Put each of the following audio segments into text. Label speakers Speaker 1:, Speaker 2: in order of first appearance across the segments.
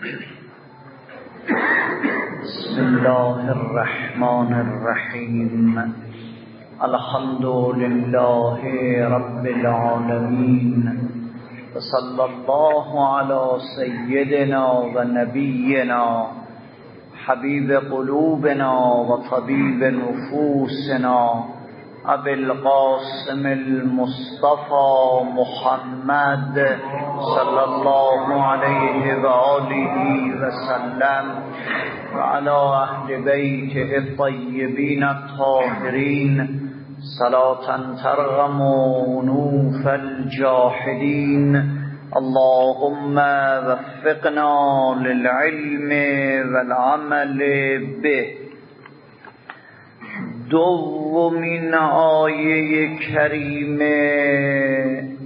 Speaker 1: بسم الله الرحمن الرحیم. الحمد لله رب العالمین و صلی الله علی سیدنا و نبینا حبیب قلوبنا و طبیب نفوسنا ابی القاسم المصطفى محمد صلی الله علیه و آله و سلم و علی اهل بیته الطیبین الطاهرین صلاة ترغم انوف الجاحدین. اللهم وفقنا للعلم والعمل به. دومین آیه کریمه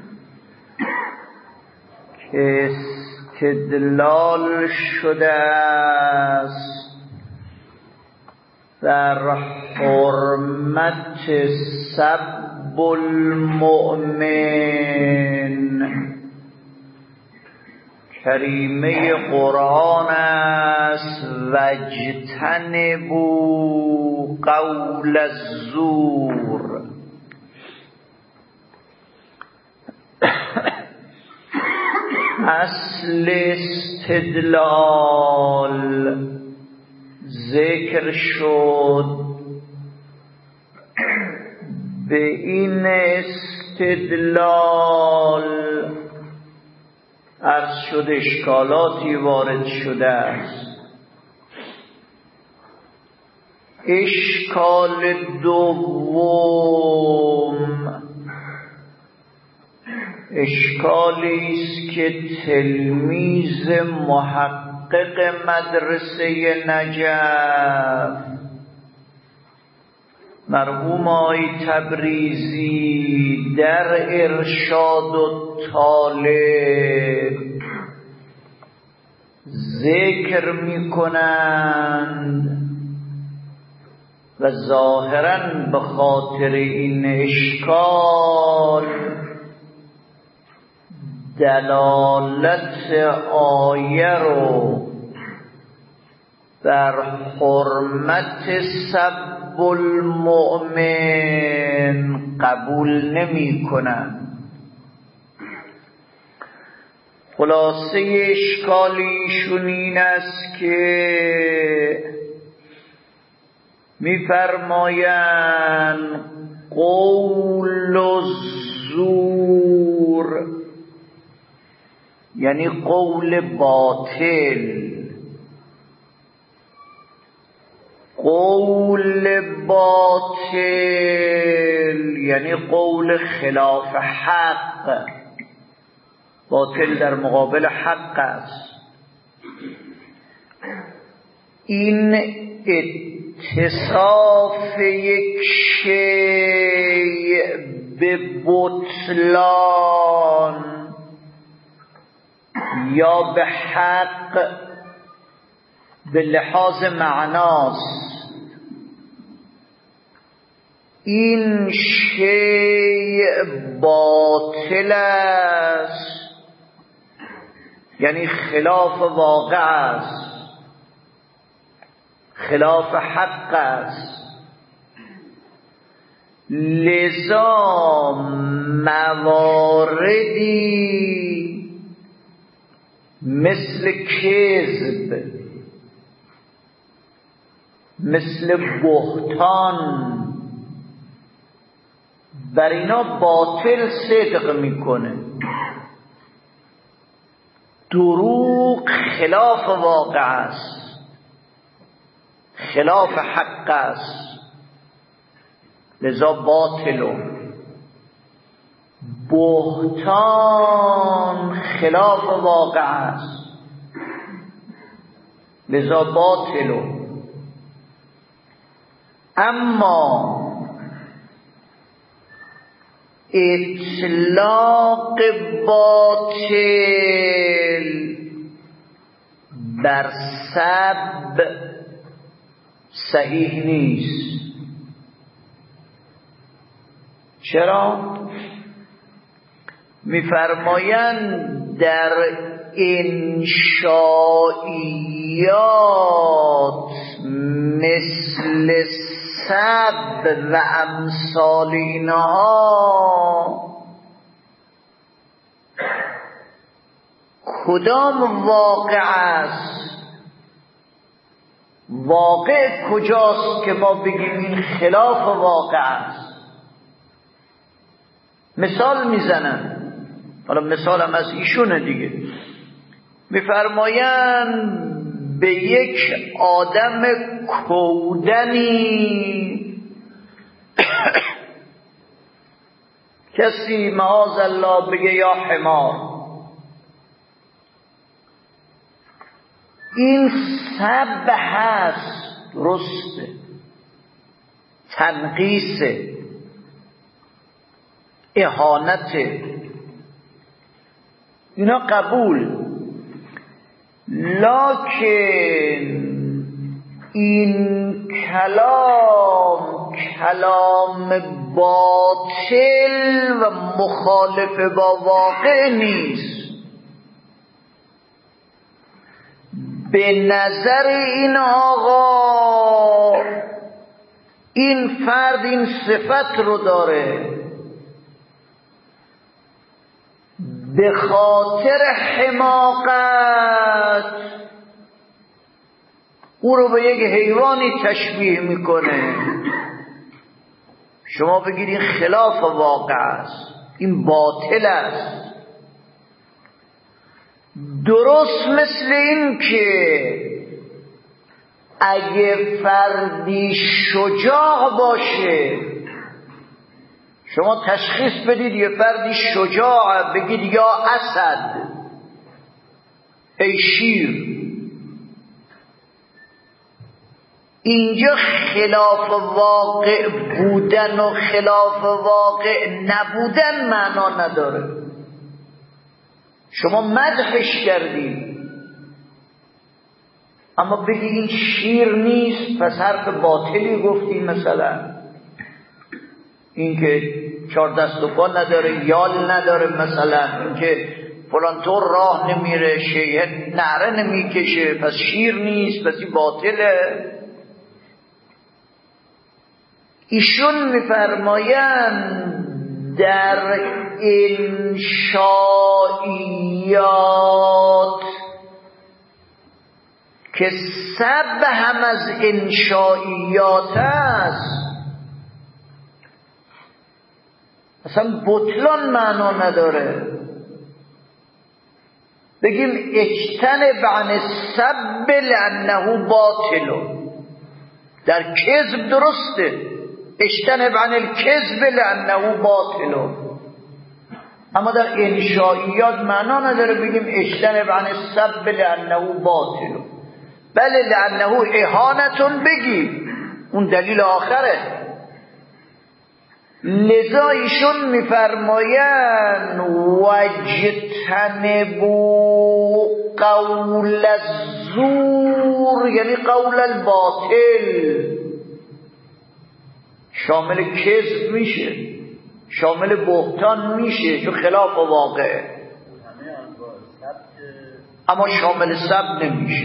Speaker 1: که استدلال شده است در حرمت سب المؤمن، کریمه قرآن است: واجتنبوا قول الزور. اصل استدلال ذکر شد. به این استدلال عرض شد اشکالاتی وارد شده است. اشکال دوم اشکالی است که تلمیذ محقق مدرسه نجف مرحوم آقای تبریزی در ارشاد الطالب ذکر می‌کنند و ظاهراً به خاطر این اشکال دلالت آیه رو بر حرمت سب المؤمن قبول نمی کنند. خلاصه اشکالیشون این است که می‌فرمایند قول الزور یعنی قول باطل. قول باطل یعنی قول خلاف حق. باطل در مقابل حق است. این اتصاف یک شیء به بطلان یا به حق به لحاظ معناست. این شیء باطل است یعنی خلاف واقع است، خلاف حق است. لذا مواردی مثل کذب، مثل بهتان، بر اینا باطل صدق میکنه. دروغ خلاف واقع است، خلاف حق است، لذا باطل. بهتان خلاف واقع است، لذا باطل. اما اطلاق باطل بر سب صحیح نیست. چرا؟ میفرمایند در انشائیات مثل سب و امثال اینها کدام واقع است؟ واقع کجاست که ما بگیم این خلاف واقع است؟ مثال میزنن، حالا مثالم از ایشونه دیگه، میفرمایند به یک آدم کودنی کسی معاذ الله بگه یا حمار، این سب هست، درسته، تنقیسه، اهانته، اینا قبول. لکن این کلام باطل و مخالف با واقع نیست. به نظر این آقا این فرد این صفت رو داره، به خاطر حماقت او رو به یک حیوانی تشبیه میکنه. شما بگید این خلاف واقع است، این باطل است. درست مثل این که اگه فردی شجاع باشه، شما تشخیص بدید یه فردی شجاع، بگید یا اسد، ای شیر. اینجا خلاف واقع بودن و خلاف واقع نبودن معنا نداره. شما مدحش کردید، اما بگی این شیر نیست، پس حرف باطلی گفتی. مثلا این که 4 دست و پا نداره، یال نداره، مثلا این که فلان طور راه نمیره، شیء نعره نمیکشه، پس شیر نیست، پس این باطله. ایشون میفرمایند در انشائیات که سب هم از انشائیات است، اصلا بطلان معنا نداره. بگیم اجتنب عن السب لانه باطل، در کذب درسته، اجتنب عن الکذب لانه باطل، اما در انشائیات معنا نداره بگیم اجتنب عن السب لانه باطل. بله لانه اهانتون بگی، اون دلیل آخره. لذا ایشون میفرمایند وجتنبوا قول الزور، یعنی قول الباطل، شامل کذب میشه، شامل بهتان میشه، چون خلاف واقعه، اما شامل سب نمیشه.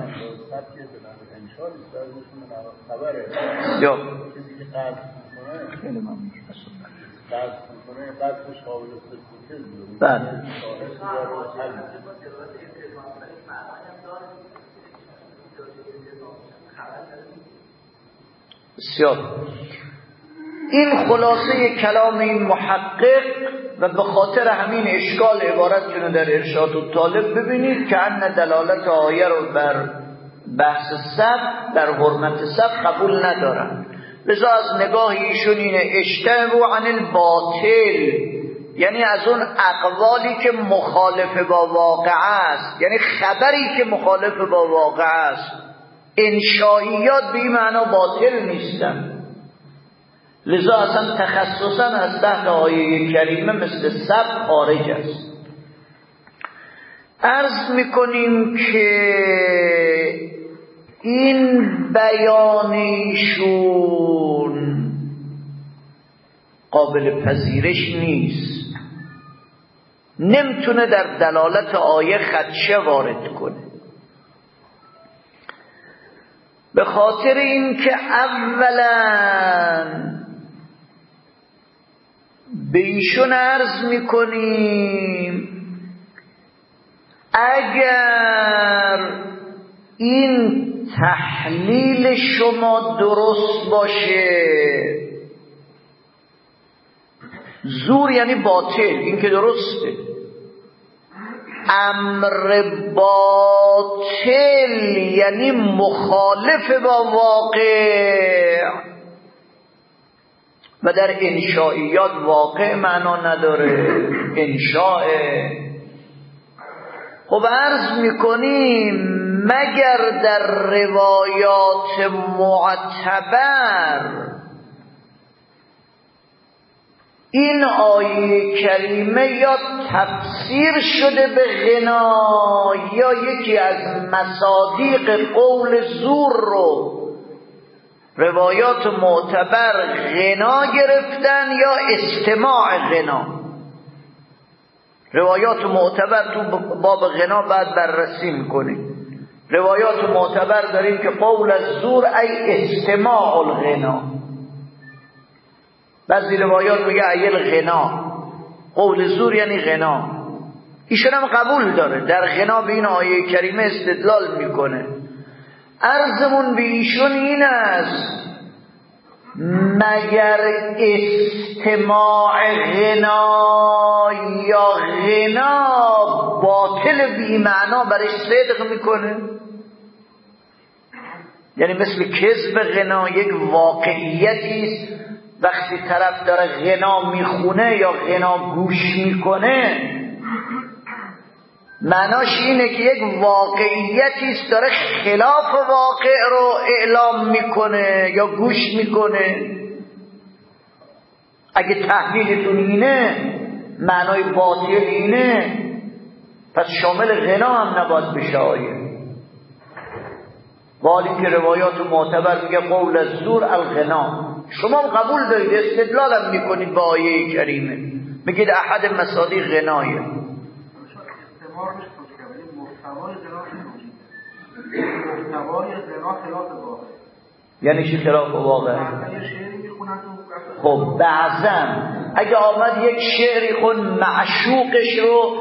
Speaker 1: یا خیلی ممنون. بله بسیار. این خلاصه کلام این محقق و به خاطر همین اشکال عبارتشون در ارشاد الطالب ببینید که ان دلالت آیه رو بر بحث سب، در حرمت سب قبول ندارن. لذا از نگاه ایشون اینه اجتنبوا عن الباطل، یعنی از اون اقوالی که مخالف با واقع است، یعنی خبری که مخالف با واقع است. انشائیات به این معنا باطل نیستن. لذا اصلا تخصصا از تحت آیه کریمه مثل سب خارج است. عرض میکنیم که این بیان ایشون قابل پذیرش نیست. نمیتونه در دلالت آیه خدشه وارد کنه، به خاطر اینکه اولا به ایشون عرض میکنیم اگر این تحلیل شما درست باشه، زور یعنی باطل، این که درسته، امر باطل یعنی مخالف با واقع، و در انشائیات واقع معنا نداره، انشاء. خب عرض میکنیم مگر در روایات معتبر این آیه کریمه یا تفسیر شده به غنا یا یکی از مصادیق قول زور رو روایات معتبر غنا گرفتن یا استماع غنا. روایات معتبر تو باب غنا بعد بررسی میکنیم. روایات معتبر داریم که قول الزور ای استماع الغنا، بعضی روایات میگه ای الغنا، قول زور یعنی غنا. ایشون هم قبول داره، در غنا به این آیه کریمه استدلال میکنه. عرضمون به ایشون این است مگر استماع غنا یا غنا باطل بی معنا برش صدق میکنه؟ یعنی مثل کذب غنا یک واقعیتی است، وقتی طرف داره غنا میخونه یا غنا گوش میکنه معناش اینه که یک واقعیتی است داره خلاف واقع رو اعلام میکنه یا گوش میکنه. اگه تحلیلتون اینه معنای باطل اینه، پس شامل غنا هم نباید بشه آیه. ولی که روایات معتبر میگه قول الزور الغنا، شما قبول دارید، استدلال هم میکنید با آیه کریمه، میگید احد مصادیق غنایه. یعنی چی خلاف واقع؟ خب بعضا اگه آمد یک شعری خون معشوقش رو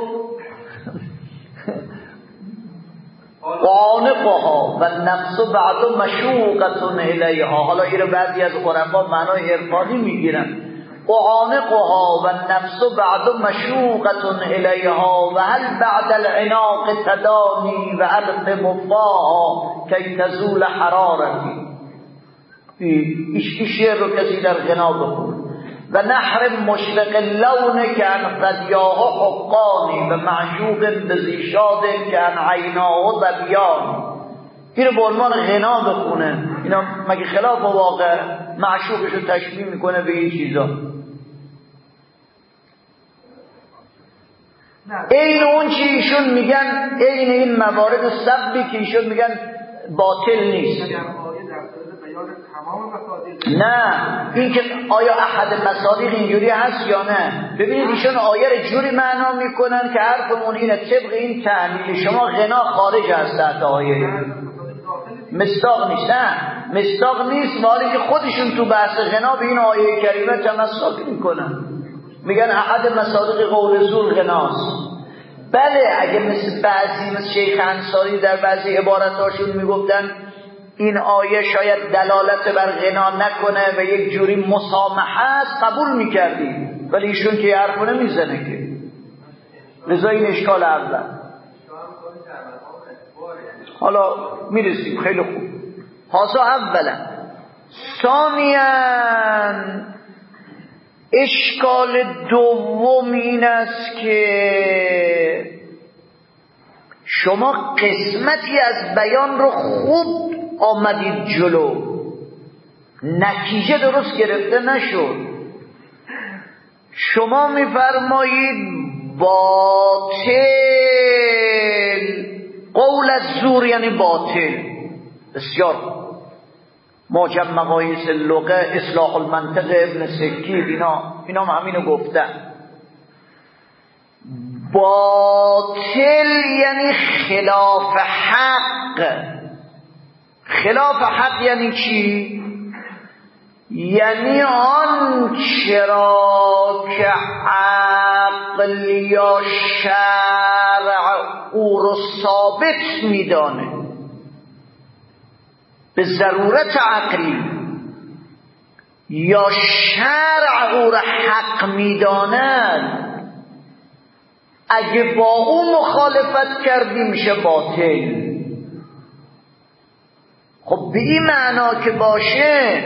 Speaker 1: قانقها و نفس بعد مشوقتون الیها، حالا این رو بعضی از عرفا معنای عرفانی میگیرن، قانقها و نفس بعد مشوقتون الیها و هل بعد العناق تدانی و علق مفاها کی تزول حرارتی. این شعر رو کسی در غنا بخون. و نحر مشرق اللون که ان قدیاه حقانی و معشوق بزیشاد که ان عیناه ضبیان. این رو به عنوان غنا بخونه، اینا مگه خلاف واقع؟ معشوقش رو تشبیه میکنه به این چیزا. این اون چی ایشون میگن، این این موارد سببی که ایشون میگن باطل نیست. نه این که آیا احد مصادیق اینجوری هست یا نه. ببینید ایشون آیه رو جوری معنا میکنن که حرفمون اینه طبق این تحلیل شما غنا خارج از تحت آیه، مصداق نیست. نه مصداق نیست، ولی که خودشون تو بحث غنا به این آیه کریمه تمسک میکنن، میگن احد مصادیق قول زور غناست. بله اگه مثل بعضی مثل شیخ انصاری در بعضی عبارتاشون میگفتن این آیه شاید دلالت بر غنا نکنه و یک جوری مسامحه است، قبول میکردیم، ولی ایشون که حرف نمیزنه که، لذا این اشکال اول. حالا میرسیم، خیلی خوب. حاضر اولا. ثانیاً اشکال دوم این است که شما قسمتی از بیان رو خوب آمدید جلو، نتیجه درست گرفته نشد. شما میفرمایید باطل، قول الزور یعنی باطل. بسیار معجم مقاییس اللغه، اصلاح المنطق ابن سکیر، اینا همینو گفتن. باطل یعنی خلاف حق. خلاف حق یعنی چی؟ یعنی آن چرا که عقل یا شرع او رو ثابت میدانه به ضرورت عقلی، یا شرع او رو حق میداند، اگه با او مخالفت کردی میشه باطل. خب به این معنا که باشه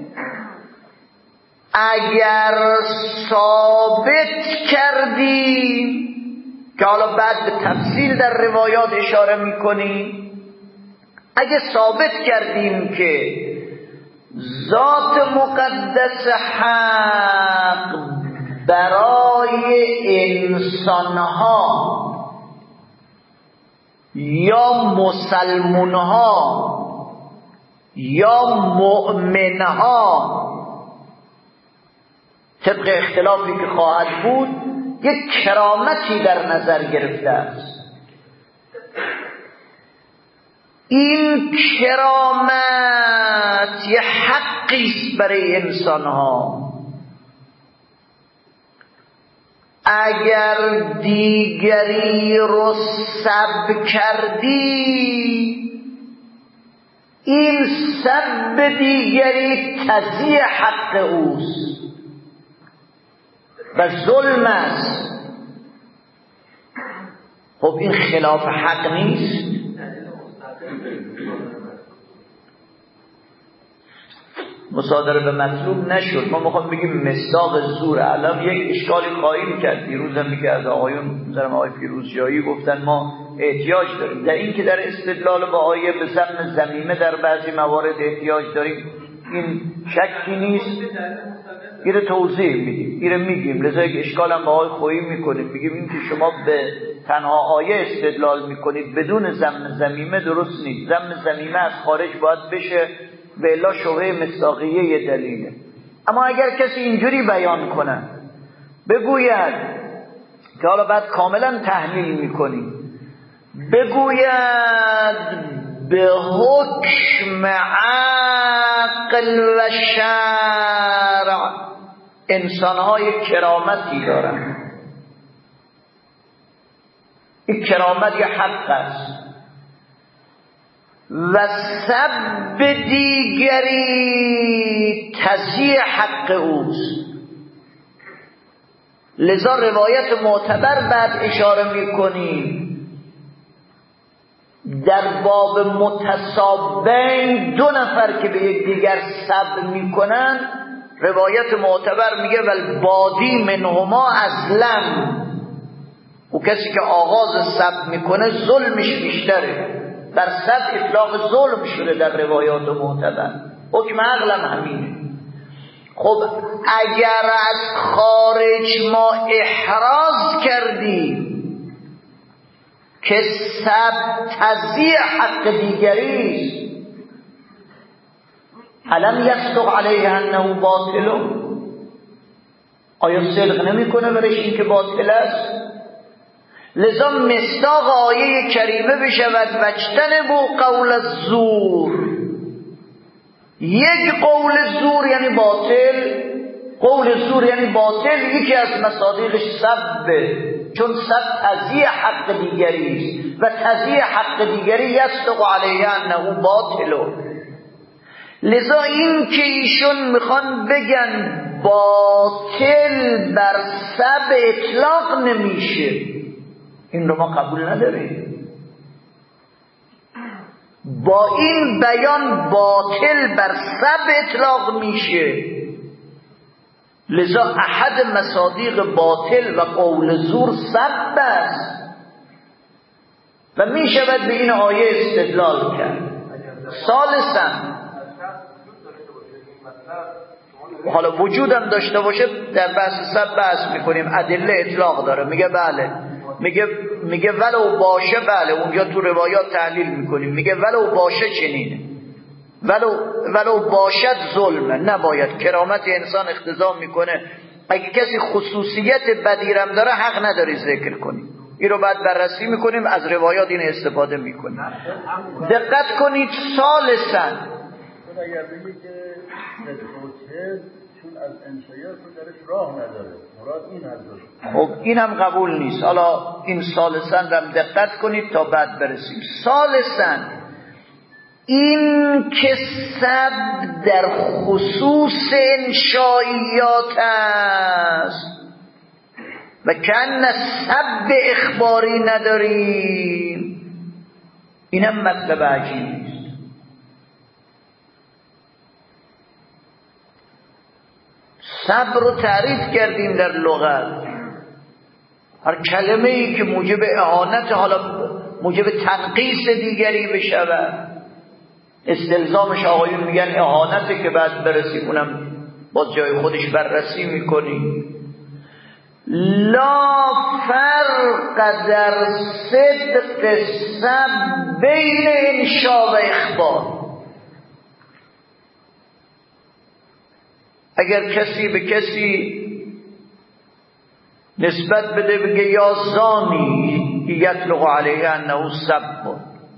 Speaker 1: اگر ثابت کردیم، که حالا بعد به تفصیل در روایات اشاره میکنیم، اگه ثابت کردیم که ذات مقدس حق برای انسانها یا مسلمونها یا مؤمنها طبق اختلافی که خواهد بود یک کرامتی در نظر گرفته است، این کرامت یه حقی است برای انسانها. اگر دیگری رو سب کردی، این سب دیگری تضییع حق اوست و ظلم است. خب این خلاف حق نیست؟ مصادره به مطلوب نشد. ما میخوام بگیم مصداق زور. الان یک اشکالی خواهیم کرد. دیروز هم که از آقایون مثلا آقای فیروزجایی گفتن ما احتیاج داریم در این که در استدلال با آیه به ضمن ضمیمه در بعضی موارد احتیاج داریم، این شکی نیست. این توضیح میدیم، این میگیم. لذا یک اشکال هم با آقای خویی میکنیم، میگیم این که شما به تنها آیه استدلال میکنید بدون ضمن ضمیمه درست نیست. ضمن ضمیمه از خارج باید بشه، به الا شبهه مصداقیه یه دلیله. اما اگر کسی اینجوری بیان کنه بگوید که حالا بعد کاملا تحلیل میکنیم، بگوید به حکم عقل و شرع انسانهای کرامتی دارن، این کرامت یه حق است و سب دیگری تضییع حق اوست. لذا روایت معتبر بعد اشاره میکنیم در باب متصابین، دو نفر که به یکدیگر سب میکنن، روایت معتبر میگه والبادی منهما ازلم، او کسی که آغاز سب میکنه ظلمش بیشتره. بر سب اطلاق ظلم شده در روایات معتبر. حکم عقلم همینه. خب اگر از خارج ما احراز کردیم که سب تضییع حق دیگریست، علم یصدق علیه انه باطل، آیا صدق نمیکنه برش این که باطل است؟ لذا مصداق آیه کریمه بشود واجتنبوا قول الزور. یک قول زور یعنی باطل، قول زور یعنی باطل، یکی از مصادیقش سبه، چون سب تضییع حق دیگری است و تضییع حق دیگری یصدق علیه انه باطل. لذا این که ایشون میخوان بگن باطل بر سب اطلاق نمیشه، این رو ما قبول نداریم. با این بیان باطل بر سب اطلاق میشه. لذا احد مصادیق باطل و قول زور سب است و میشود به این آیه استدلال کرد. ثالثاً حالا وجودم داشته باشه در بحث سب بحث میکنیم، ادله اطلاق داره، میگه بله، میگه ولو باشه، بله اونجا تو روایات تحلیل میکنیم، میگه ولو باشه چنینه، ولو باشد ظلمه، نباید. کرامت انسان اقتضا میکنه اگه کسی خصوصیت بدیرم داره حق نداری ذکر کنی. این رو بعد بررسی میکنیم، از روایات این استفاده میکنیم. دقت کنید ثالثاً
Speaker 2: اگر بگید که چون از انشایات رو درش راه نداره، مراد این هست.
Speaker 1: خب این هم قبول نیست. حالا این ثالثاً هم دقت کنید تا بعد برسیم. ثالثاً این که سب در خصوص انشایات است و کن سب اخباری نداریم، اینم مطلب عجیبی است. سب رو تعریف کردیم در لغت، هر کلمه ای که موجب اهانت، حالا موجب تنقیص دیگری بشود، استلزامش آقایون میگن اهانته که بعد برسیم اونم باز جای خودش بررسی میکنیم. لا فرق در صدق سب بین انشا و اخبار. اگر کسی به کسی نسبت بده بگه یا زانی یطلق علیه انه سب،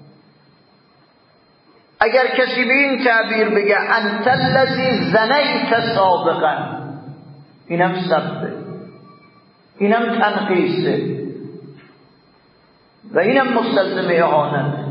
Speaker 1: اگر کسی به این تعبیر بگه انت الذی زنیت سابقا، اینم سبه، اینم تنقیصه و اینم مستلزم اهانت.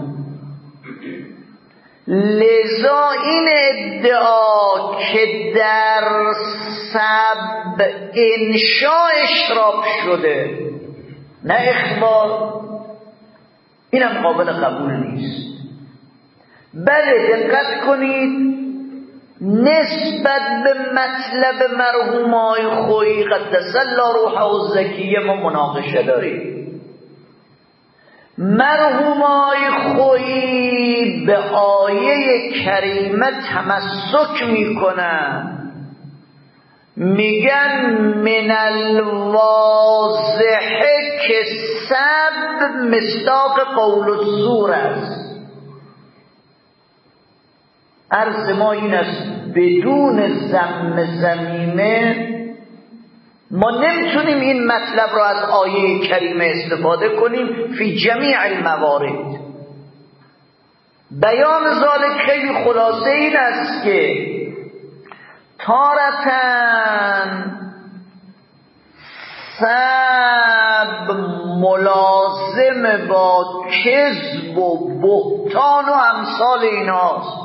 Speaker 1: لذا این ادعا که در سب انشا اشراف شده نه اخبار، اینم قابل قبول نیست. بله دقت کنید، نسبت به مطلب مرحوم آقای خویی قدس الله روحه الزکیه ما مناقشه داریم. مرحوم آقای خویی به آیه کریمه تمسک میکنن، میگن من الواضح که سب مصداق قول الزور است. عرض ما این است بدون ذم ذمیمه ما نمیتونیم این مطلب را از آیه کریمه استفاده کنیم فی جمیع الموارد. بیان ذالک خیلی خلاصه این است که تارتاً سب ملازم با کذب و بهتان و امثال ایناست.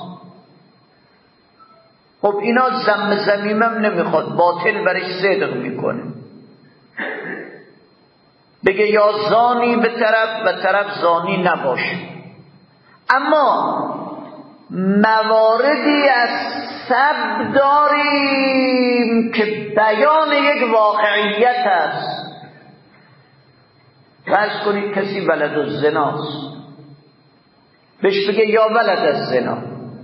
Speaker 1: خب اینا ذم ذمیمم نمیخواد، باطل برش صدق میکنه. بگه یا زانی به طرف و طرف زانی نباشه. اما مواردی از سب داریم که بیان یک واقعیت است. فرض کنید کسی ولد الزناست، بهش بگه یا ولد الزنا،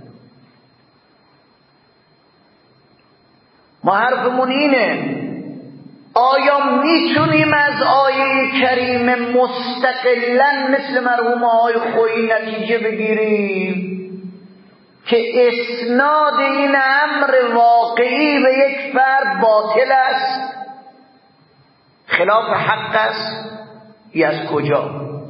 Speaker 1: ما حرفمون اینه آیا میتونیم از آیه کریمه مستقلاً مثل مرحوم آقای خویی نتیجه بگیریم که اسناد این امر واقعی به یک فرد باطل است، خلاف حق است، یا از کجا؟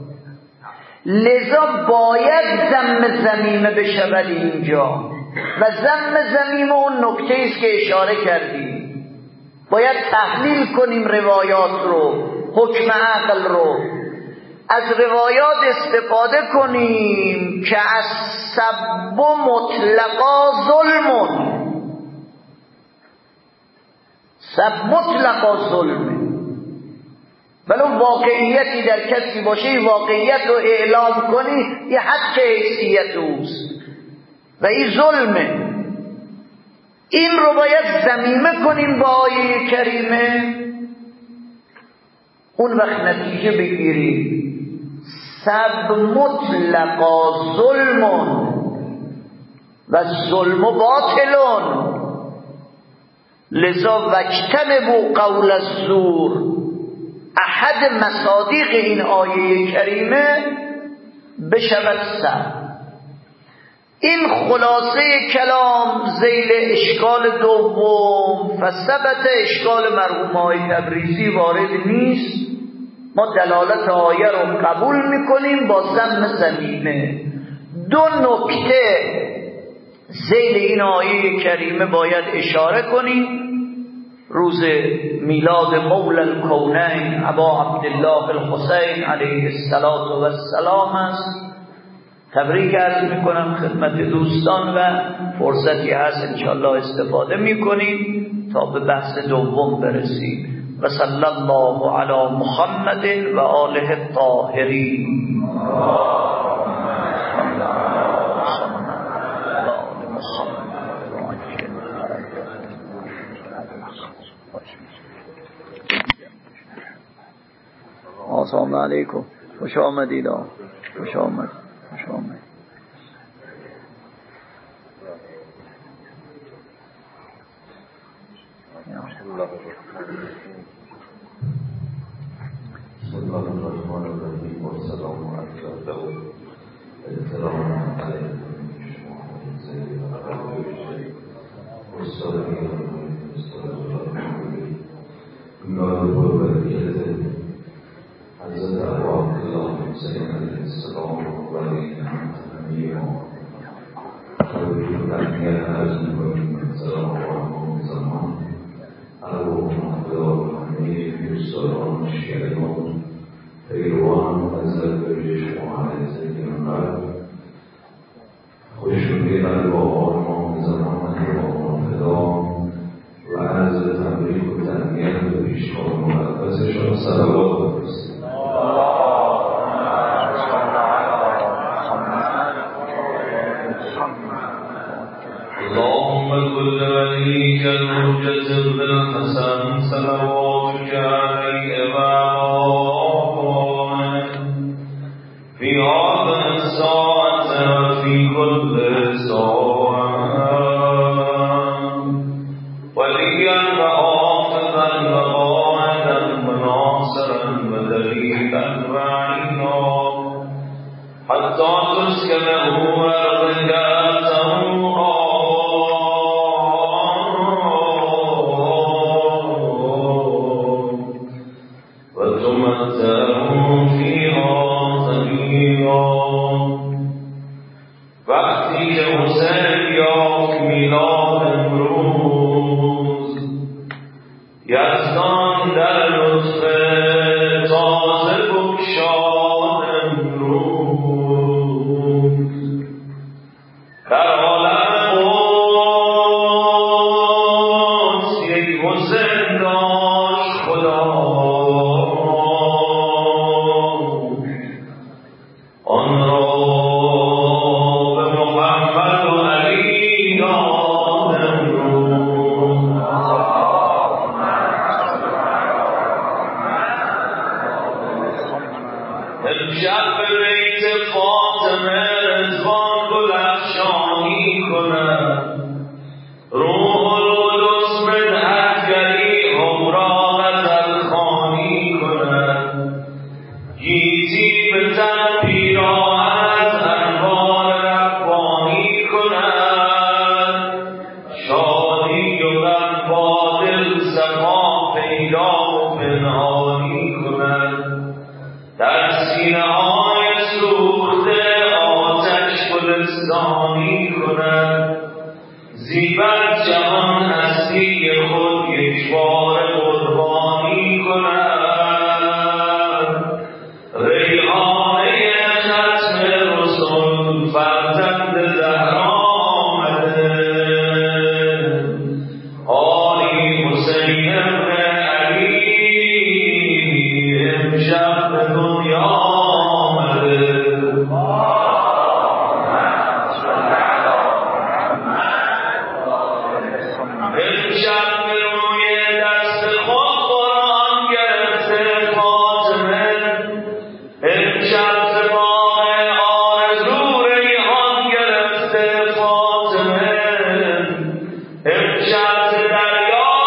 Speaker 1: لذا باید ذم ذمیمه بشود اینجا و ذم ذمیمه اون نکته است که اشاره کردیم. باید تحلیل کنیم روایات رو، حکم عقل رو، از روایات استفاده کنیم که از سب مطلقا ظلم، سب مطلقا ظلم، ولو واقعیتی در کسی باشه واقعیت رو اعلام کنی یه حق حیثیت اوست و این ظلمه. این رو باید ذمیمه کنیم با آیه کریمه، اون وقت نتیجه بگیریم سب مطلقا ظلم و ظلم باطلون. لذا واجتنبوا قول الزور، احد مصادیق این آیه کریمه بشود سب. این خلاصه کلام ذیل اشکال دوم. فثبت اشکال مرحوم آقای تبریزی وارد نیست، ما دلالت آیه رو قبول میکنیم با ضم ضمیمه. دو نکته ذیل این آیه کریمه باید اشاره کنیم. روز میلاد مولا الکونین ابا عبدالله الحسین علیه السلام است. تبریک عرض میکنم خدمت دوستان و فرصتی هست انشاءالله استفاده میکنیم تا به بحث دوم برسیم. و صلی الله علی محمد و آله الطاهرین. السلام علیکم، خوش آمدید. خوش آمد. خوش آمد.
Speaker 3: حضرت ابو عبدالله حسین علیه السلام و علیه و تحمیت عرض میکنیم سلام و زمان ارواح مقدار و همه دوستداران شیعیان پیروان حضرت برج شما علیه السلام خوشنودی قلب آقا امام زمان امام فدا و عرض تبریک و تهنیت به پیشگاه مقدسشان صلوات بفرستید. اللهم كل وليك الحجة بن الحسن صلواتك عليه وعلى في هذه الساعة وفي كل ساعة وليا وحافظا وقائدا وناصرا ودليلا وعينا حتى تسكنه أرضك وقتی که حسین یافت میلاد امروز یزدان در لطف تازه بگشاد امروز در عالم قدس یک حسین داشت خدا آن را زیبت جهان هستی خود یک بار قربانی کند ریحانه ختم رسول فرزند زهرا آمده آلی حسین ابن علی امشب به دنیا آمده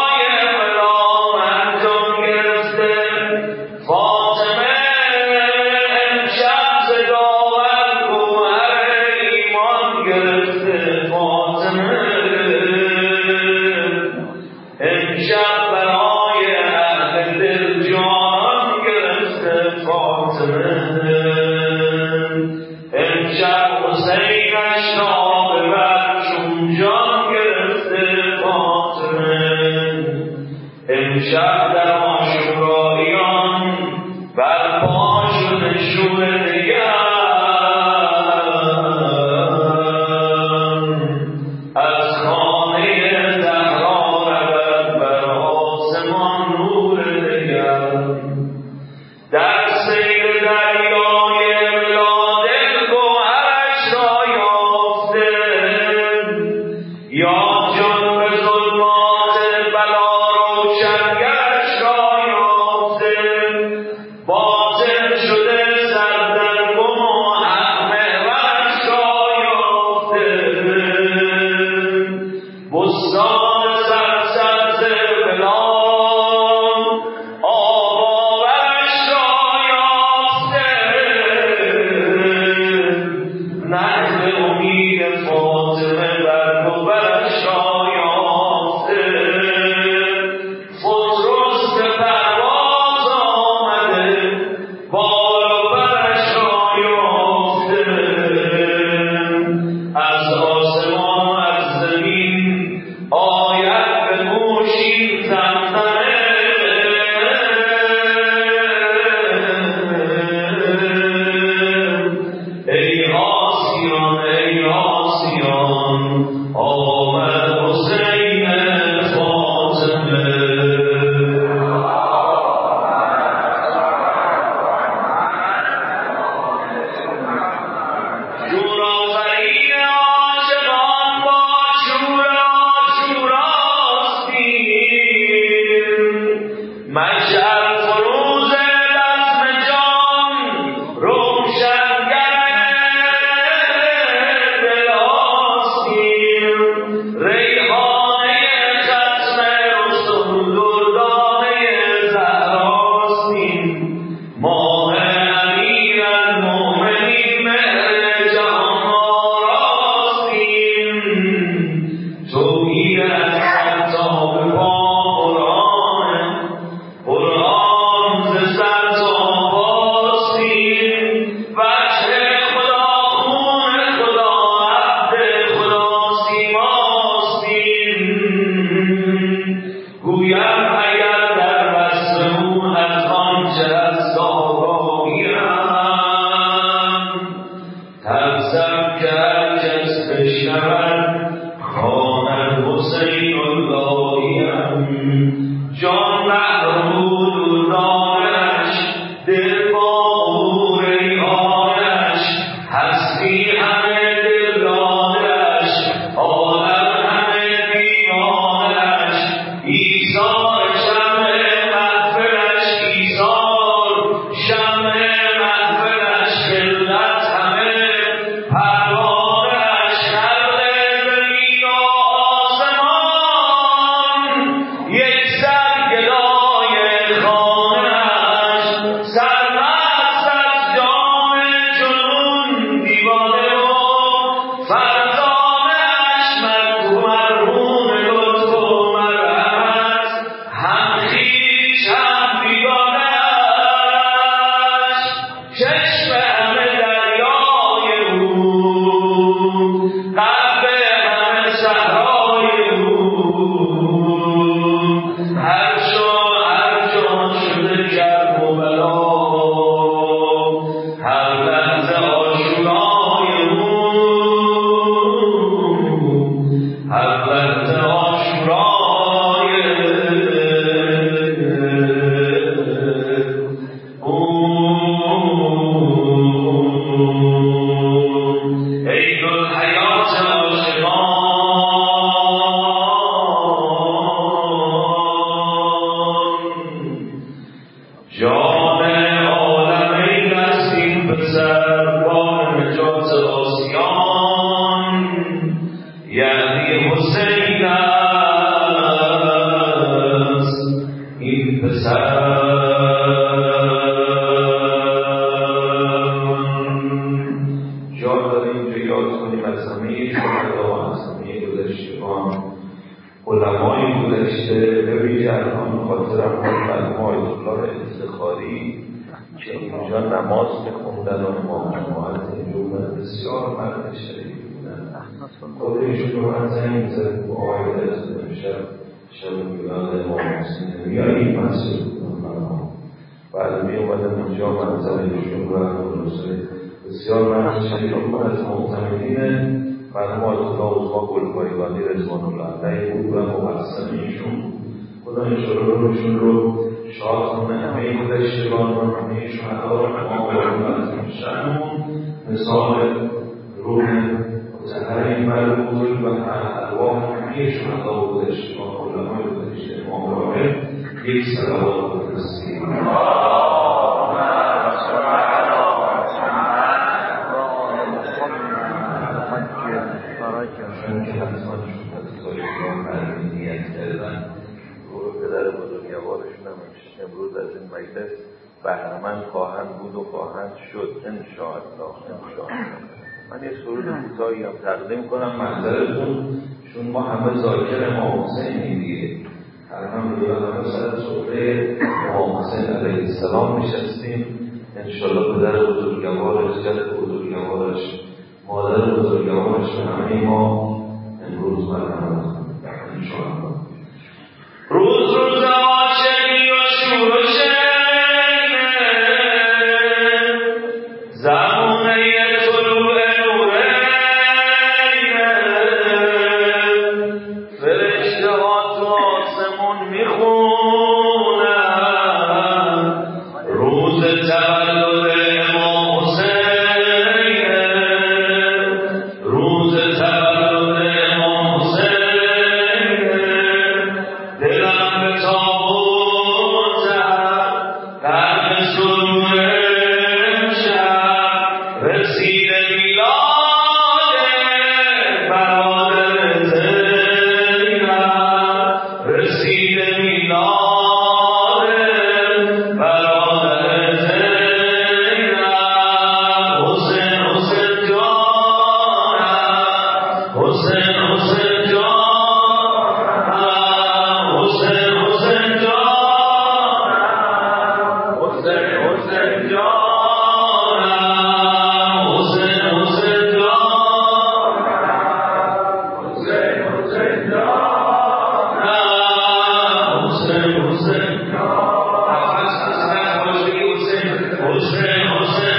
Speaker 3: فاطمه فاطمه امشب حسینش را ببر چون جان گرفته فاطمه امشب در عاشوراییان برپا شده شور نگر از خانه زهرا رود بر آسمان نور نگر در سیر دریای ولاد گوهرش را یافته یا جان به ظلمات بلا روشنگرش را یافته باطل شده سرد نماز می‌خوندن و امام جماعت جمعه بسیار مرد شریفی بودن. خود ایشون رو من زنگ می‌زد با آقای از شب می‌بند امام حسین میایی مسجد بعد می اومدم اینجا منظر ایشون و خلاصه بسیار مرد شریفی بود. از معتمدین مرحوم آیت الله عظما گلپایگانی رضوان الله علیه بود و مقصر ایشون. خدا انشاءالله روشون رو شاد کنه، همه گذشتگان و همه شهدا و ما و شأنمون مثال روح مطهر این بزرگ و ارواح همه شهدا و گذشتگان و علمای گذشته امام راهب یک صلوات بفرستیم. چون که حتما شدتگاهیان برمینیت کردن روح پدر بزرگوارشون هم امروز از این مجلس بهره‌مند خواهند بود و خواهند شد انشاءالله. من یه سرود کوتاهی هم تقدیم کنم معذرتون، چون ما همه ذاکر امام حسینیم دیگه، الحمدلله همه سر سفره امام حسین علیه السلام نشستیم. انشاءالله پدر بزرگوارش، جد بزرگوارش، مادر بزرگوارش و همه ما امروز مرحمت کنیم انشاءالله. روز روز عاشقی و شور و شیمه زمونه طلوع نورینه فرشته ها تو آسمون میخونن روز تولد امام حسینه، روز تولد امام حسینه. دلم به تابوت زد قلب سرور امشب رسیده میلاد برادر زینب، رسیده میلاد برادر زینب. حسین حسین جانم، حسین حسین جانم، حسین حسین جانم، حسین حسین جانم، حسین حسین جانم، حسین حسین جانم، حسین حسین جانم. اول سلسله خوشگی حسین حسین حسین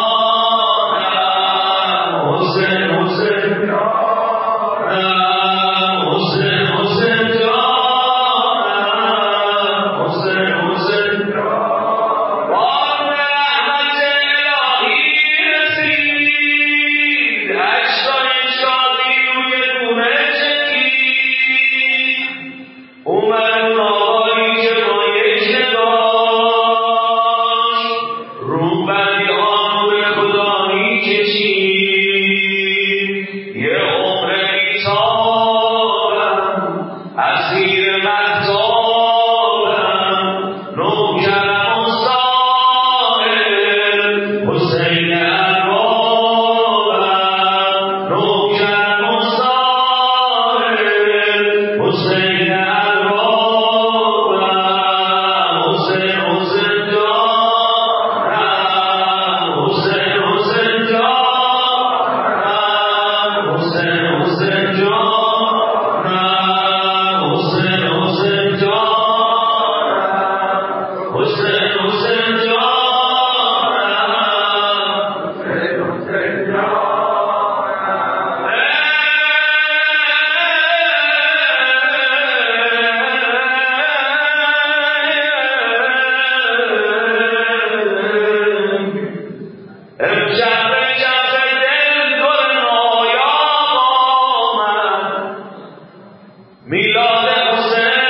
Speaker 3: جانم، حسین حسین جانم، حسین حسین جانم، حسین حسین جانم. باد رحمت الهی رسید، اشکای شادی روی دونه چکید، اومد اون آقایی که مایش داشت، رو بدیان به خدایی کشید. یه عمر بیتابم اسیر مهتابم، نوکرم و سائل حسین اربابم، نوکرم و سائل حسین اربابم. حسین حسین جانم، حسین حسین جانم، حسین حسین جانم، حسین حسین جانم، حسین حسین جانم، حسین حسین جانم. امشب به جف دل گل نایاب آمد، میلاد حسین.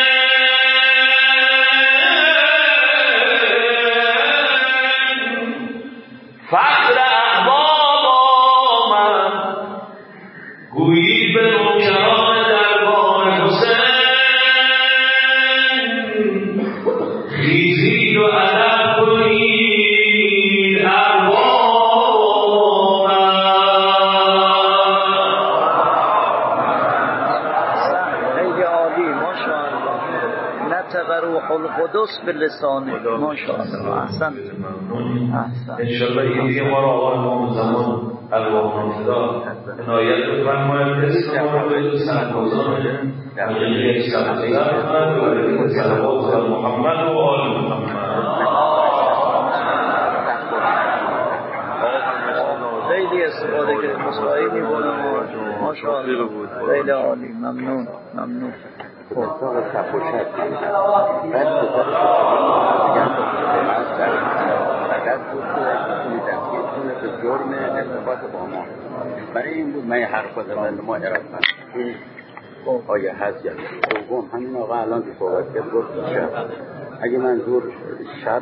Speaker 3: فخر احباب آمد، گویی به نوکران دربار حسین، خیزید و ادب کنید اربابم.
Speaker 1: خیلی عالی ماشاءالله. نطق روح القدس به لسانه. ماشاءالله، احسنت.
Speaker 3: انشاءالله این دیگه ما رو آقای امام زمان ارواح نافذا عنایت بفرمایید. اسم ما رو به سرگزان حقیقی سبزدر کنند و صلوات بر محمد و آل محمد.
Speaker 1: خیلی استفاده که مصاحبی می‌کنم. ماشاءالله خیلی عالی. ممنون.
Speaker 4: اتاق صف و شد بعد فقط بود که کسی دستگیر کنه به جرم ارتباط با ما. برای این بود من حرف زدن ما عرفتن این آیه هست. یا دوم همین آقا الان که صحبت کرد گفت شب، اگه منظور شب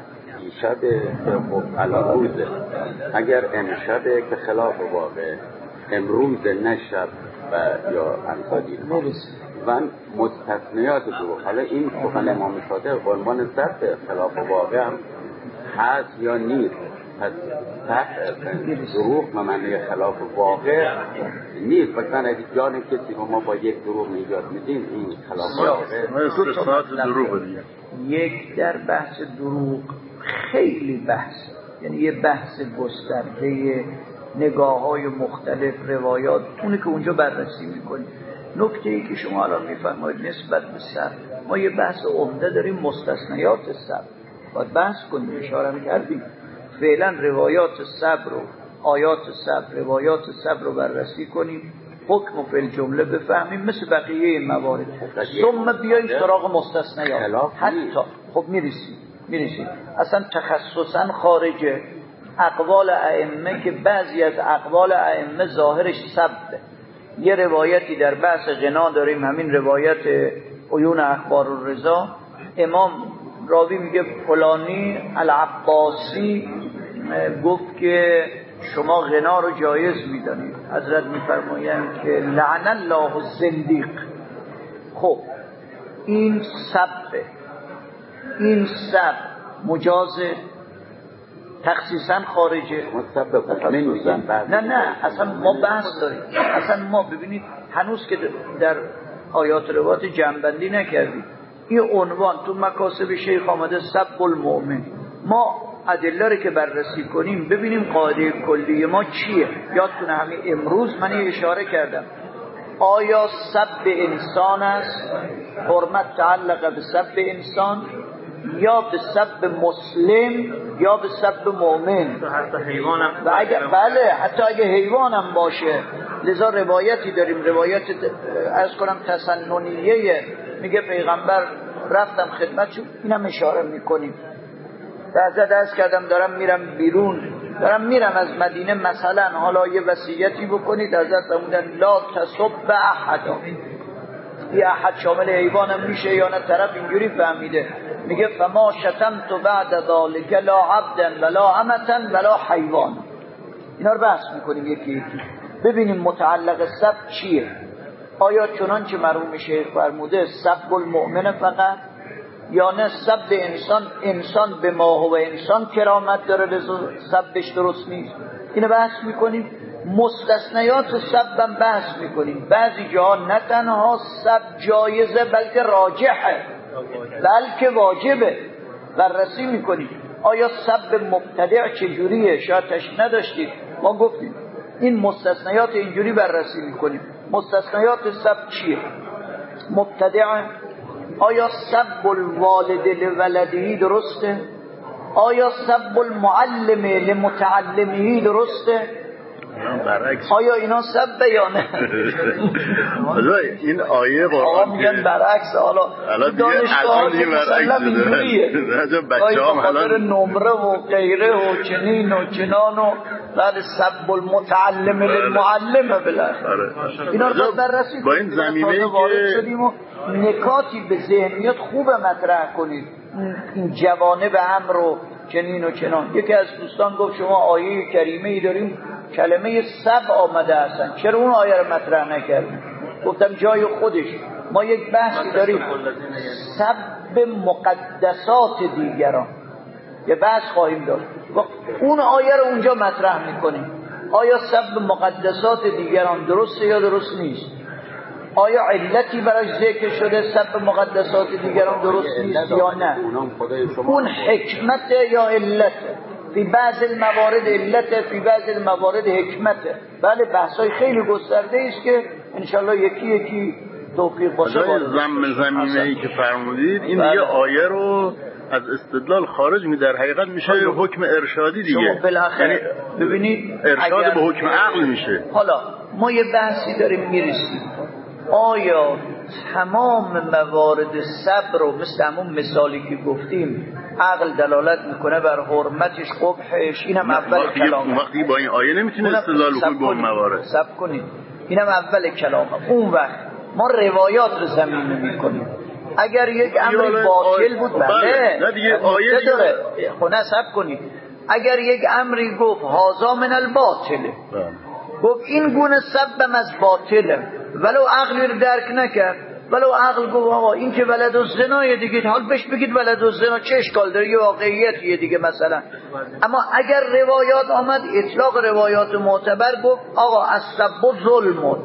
Speaker 4: الان روزه، اگر امشبه که خلاف واقع، امروز نه شب و یا امثالی و مستثنیات دروغ. حالا این سخن امام صادق به عنوان ضد خلاف واقع هم هست یا نیست؟ پس دروغ به معنی خلاف واقع نیست. مثلا اگه جان کسی رو ما با یک دروغ نجات میدیم این خلاف واقع.
Speaker 1: یک در بحث دروغ خیلی بحث، یعنی یه بحث گسترده، نگاه‌های مختلف، روایات، اونه که اونجا بررسی می‌کنیم. نکته‌ای که شما الان می‌فرمایید نسبت به صبر، ما یه بحث عمده داریم، مستثنیات صبر باید بحث کنیم. اشاره کردیم فعلا روایات صبر رو، آیات صبر، روایات صبر رو بررسی کنیم، حکم و فعل جمله بفهمیم مثل بقیه این موارد. ثم بیاییم سراغ مستثنیات. حتی خب میرسیم اصلا تخصصا خارج اقوال ائمه که بعضی از اقوال ائمه ظاهرش سبه. یه روایتی در بحث غنا داریم، همین روایت عیون اخبار الرضا، امام راوی میگه فلانی العباسی گفت که شما غنا رو جایز میدانید. حضرت میفرمایند که لعن الله الزندیق. خب این سبه، این سب مجازه، تخصیصا خارجه. نه اصلا ما بحث داریم. اصلا ما ببینید هنوز که در آیات روایات جنبندی نکردیم. این عنوان تو مکاسب شیخ آمده سب المؤمن. ما ادله رو که بررسی کنیم ببینیم قاعده کلی ما چیه. یادتونه همین امروز من اشاره کردم، آیا سب انسان است، حرمت تعلق به سب انسان، یا به سب مسلم، یا به سب مؤمن،
Speaker 2: حتی حیوانم
Speaker 1: و اگر بله حتی اگه حیوانم باشه. لذا روایتی داریم، روایت عرض کنم تسننیه، میگه پیغمبر رفتم خدمتشون، اینم اشاره میکنیم. بعضی درس کردم دارم میرم بیرون، دارم میرم از مدینه مثلا، حالا یه وصیتی بکنید، حضرت فرمودن لا تسب احدا. یه احد شامل حیوانم میشه یا نه؟ طرف اینجوری فهمیده، میگه فما شتمت بعد ذلک لا عبدا ولا امتا ولا حیوان. اینا رو بحث میکنیم یکی یکی، ببینیم متعلق سب چیه. آیا چنانچه مرحوم شیخ فرموده سب المؤمن فقط، یا نه سب انسان به ما هو انسان کرامت داره لذا سبش درست نیست. اینو بحث میکنیم. مستثنیات سب هم بحث میکنیم. بعضی جاها نه تنها سب جایزه بلکه راجحه، بلکه واجبه، بررسی میکنیم. آیا سب مبتدع چجوریه؟ شاید تشریح نداشتید، ما گفتیم این مستثنیات اینجوری بررسی میکنیم. مستثنیات سب چیه؟ مبتدع، آیا سب الوالد لولده درسته؟ آیا سب المعلم لمتعلمه درسته؟ آیا اینا سبه یا نه؟
Speaker 4: این آیه
Speaker 1: آقا میگن برعکس. حالا دانشگاه مسلم اینجوریه، بچه‌ها بخاطر نمره و غیره و چنین و چنان و بعد سب المتعلم للمعلمه بالاخره. اینا رو بررسی
Speaker 4: با این زمینه که
Speaker 1: شدیم و نکاتی به ذهنیت خوب مطرح کنید. این جوانب امر و چنین و چنان. یکی از دوستان گفت شما آیه کریمه ای داریم کلمه سب آمده هستن، چرا اون آیه رو مطرح نکردیم؟ گفتم جای خودش. ما یک بحثی داریم سب مقدسات دیگران، یه بحث خواهیم داشت، اون آیه رو اونجا مطرح میکنیم. آیا سب مقدسات دیگران درسته یا درست نیست؟ آیا علتی براش ذکر شده سب مقدسات دیگران درست نیست یا نه؟ اون حکمته یا علته؟ فی بعض الموارد علته، فی بعض الموارد حکمته. بله بحثای خیلی گسترده است که انشالله یکی یکی توفیق باشه.
Speaker 2: زمینه‌ای که فرمودید این دیگه آیه رو از استدلال خارج می، در حقیقت میشه حکم ارشادی دیگه.
Speaker 1: شما بالاخره ببینید
Speaker 2: ارشاد به حکم عقل میشه.
Speaker 1: حالا ما یه بحثی داریم میرسیم، آیا تمام موارد صبر رو مثل همون مثالی که گفتیم عقل دلالت میکنه بر حرمتش قبحش؟ اینم اول کلام.
Speaker 2: وقتی با این آیه نمیتونه استدلال کنی با اون موارد.
Speaker 1: صبر کنید، اینم اول کلام. اون وقت ما روایات رو زمینه میکنیم. اگر یک امری باطل بود بله
Speaker 2: نه دیگه آیه
Speaker 1: داره خونه صبر کنید. اگر یک امری گفت هازا من الباطله، گفت این گونه سبم از باطله، ولو عقلی رو درک نکرد، ولو عقل گفت آقا این که ولد الزنا دیگه، حال بهش بگید ولد الزنا چه اشکال داره، یه واقعیتیه دیگه مثلا. اما اگر روایات آمد اطلاق روایات معتبر گفت آقا السب ظلم،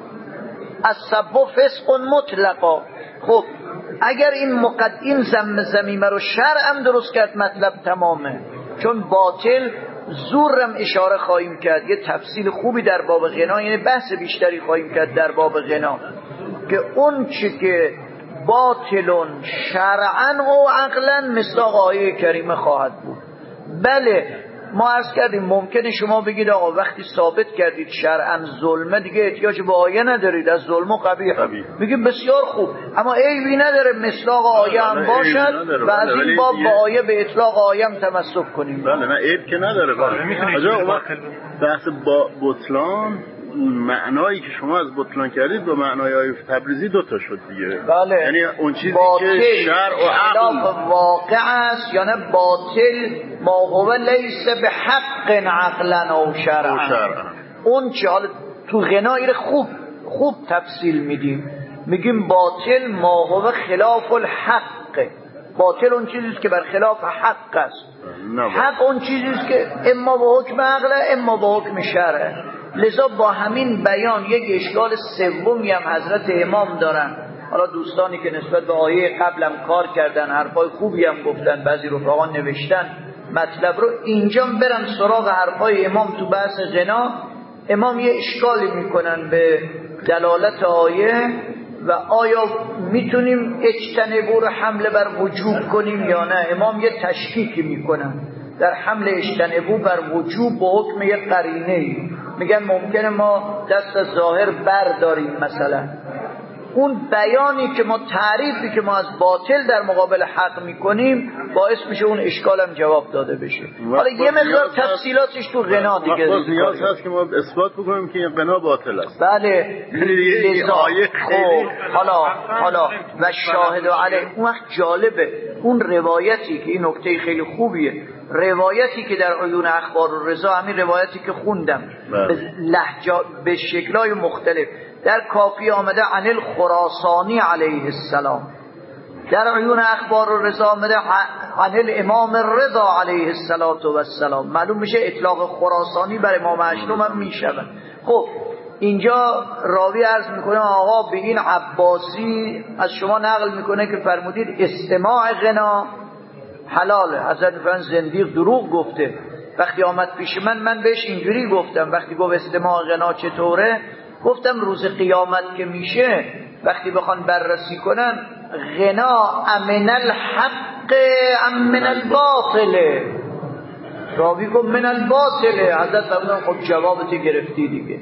Speaker 1: السب فسق مطلقا. خب اگر این زمیمه رو شرعم درست کرد مطلب تمامه، چون باطل زورم اشاره خواهیم کرد، یه تفصیل خوبی در باب غنا، یعنی بحث بیشتری خواهیم کرد در باب غنا، که اون چی که باطلون شرعن و عقلا مثل آیه کریمه خواهد بود. بله ما عرض کردیم ممکنه شما بگید آقا وقتی ثابت کردید شرعن ظلمه دیگه احتیاج به آیه ندارید، از ظلم و قبیح میگیم بسیار خوب، اما عیبی نداره مصداق آیه هم باشد و از این باب با آیه به اطلاق آیه هم تمسک کنیم.
Speaker 2: بله نه عیب که نداره. بحث با بطلان معنایی که شما از بطلان کردید با معنای آیه تبریزی دوتا شد دیگه.
Speaker 1: بله.
Speaker 2: یعنی اون چیزی که شرع و عقل
Speaker 1: واقع است، یعنی باطل ما هو لیس به حق عقلا او شرعا. اون چه حالا تو غنایی رو خوب تفصیل میدیم، میگیم باطل ما هو خلاف الحق. باطل اون چیزیست که بر خلاف حق است. حق اون چیزیست که اما به حکم عقله اما به حکم شرعه. لذا با همین بیان یک اشکال سومی هم حضرت امام دارن. حالا دوستانی که نسبت به آیه قبلم کار کردن حرفای خوبی هم گفتن، بعضی رفقا نوشتن مطلب رو، اینجا برن سراغ حرفای امام تو بحث غنا. امام یه اشکالی میکنن به دلالت آیه و آیا میتونیم اجتنبو رو حمله بر وجوب کنیم یا نه. امام یه تشکیکی میکنن در حمل اجتنبو بر وجوب به حکم یه قرینه‌ای. میگن ممکنه ما دست از ظاهر برداریم، مثلا اون بیانی که ما تعریفی که ما از باطل در مقابل حق میکنیم باعث میشه اون اشکالم جواب داده بشه. حالا یه مقدار تفصیلاتش تو غنا دیگه
Speaker 2: نیاز هست که ما اثبات بکنیم که این غنا باطل است.
Speaker 1: بله
Speaker 2: آیه خیلی
Speaker 1: حالا و شاهد علیه. اون وقت جالبه اون روایتی که این نکته خیلی خوبیه، روایتی که در عیون اخبار الرضا، همین روایتی که خوندم به لهجه به شکل‌های مختلف در کافی آمده عن الخراسانی علیه السلام، در عیون اخبار الرضا آمده عن الامام الرضا علیه السلام. معلوم میشه اطلاق خراسانی بر امام اشرم هم میشود. خب اینجا راوی عرض میکنه آقا به این عباسی از شما نقل میکنه که فرمودید استماع غنا حلاله. حضرت فرمان زندیق دروغ گفته. وقتی آمد پیش من بهش اینجوری گفتم، وقتی گفت استماع غنا چطوره، گفتم روز قیامت که میشه وقتی بخوان بررسی کنن غنا امن الحق ام من الباطل، راوی گفت من الباطل. حضرت فرمودن خب جوابت گرفتی دیگه.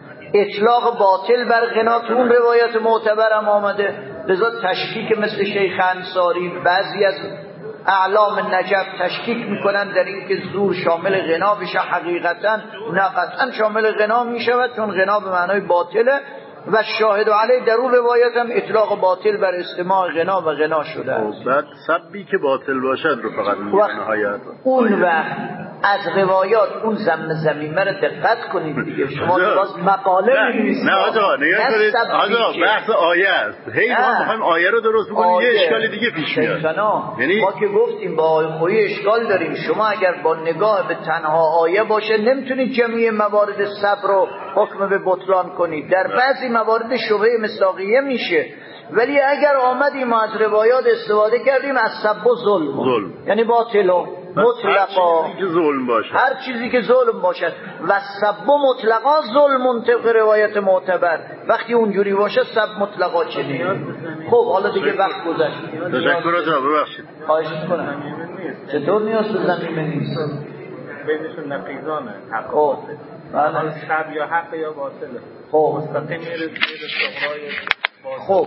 Speaker 1: اطلاق باطل بر غنا تو اون روایت معتبر هم آمده. لذا تشکیک مثل شیخ انصاری، بعضی از اعلام نجف تشکیک میکنن در این که زور شامل غنا بشه. حقیقتا نه، قطعا شامل غنا میشود، چون غنا به معنای باطله و شاهد علیه در اون روایت هم اطلاق باطل بر استماع غنا و غنا شده است.
Speaker 2: بعد سبی که باطل باشد رو فقط میگه نهایت.
Speaker 1: اون وقت از روایات اون ضمیمه رو دقت کنید دیگه. شما باز مقاله می‌نویسید.
Speaker 2: نه آقا نگاه کنید آقا بحث آیه است. هی ما می‌خوایم آیه رو درست بکنیم یه اشکال دیگه پیش میاد.
Speaker 1: یعنی ما که گفتیم با آیه خویی اشکال داریم. شما اگر با نگاه به تنها آیه باشه نمیتونید جمعی موارد صبر رو حکم به بطلان کنید. در بعضی موارد شبهه مصداقیه میشه، ولی اگر آمدیم از روایات استفاده کردیم از سب و ظلم. یعنی باطل و مطلقا هر چیزی که ظلم باشد و سب مطلقا ظلم طبق روایت معتبر. وقتی اونجوری باشه سب مطلقا چنین. خب حالا دیگه وقت گذشت.
Speaker 2: تشکر آقا ببخشید.
Speaker 1: خواهش می‌کنم. چطور نیاز به زمینه نیست؟
Speaker 5: بینشون نقیضانه.
Speaker 1: خب
Speaker 5: حق یا حق یا باطله.
Speaker 1: خب
Speaker 5: مستقیم میره زیر صغرای
Speaker 1: خب